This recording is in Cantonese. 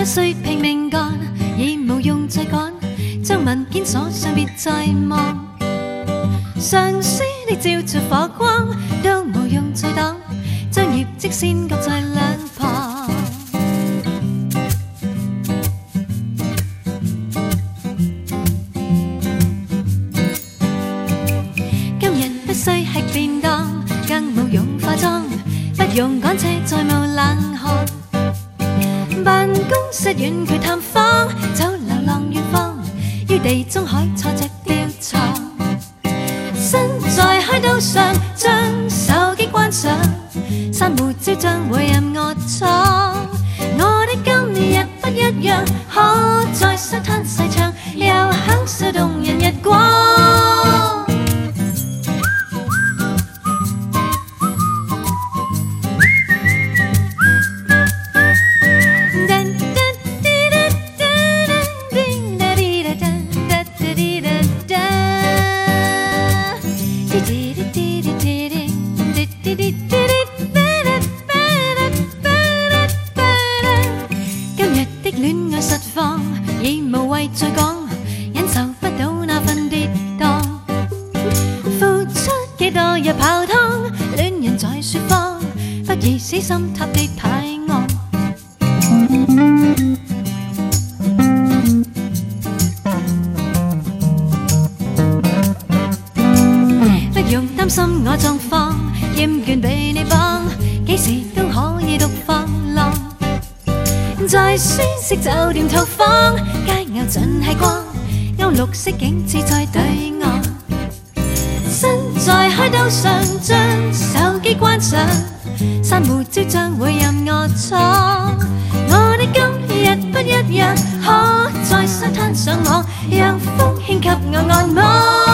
不需拼命干，已無用再趕，將文件鎖上別再望。上司你照着火光，都無用再擋，將業績先割在兩旁。今日不需吃便當，更無用化妝，不用趕車，再無冷汗。辦公室遠距探訪，走流浪遠方，於地中海坐着吊床。身在海島上，將手機關上，珊瑚礁將會任我闖。我的今日不一樣，可在沙灘細唱，又享受動人日光。戀愛實況已無謂再講，忍受不到那份跌宕。付出幾多日泡湯，戀人在説謊，不宜死心塌地太昂。不用擔心我狀況，厭倦被你綁，幾時都可以獨放浪。在舒適酒店套房，街牛盡係光，歐綠色景緻在對岸。身在海島上，將手機關上，珊瑚礁將會任我闖。我的今日不一樣，可在沙灘上網，讓風輕給我按摩。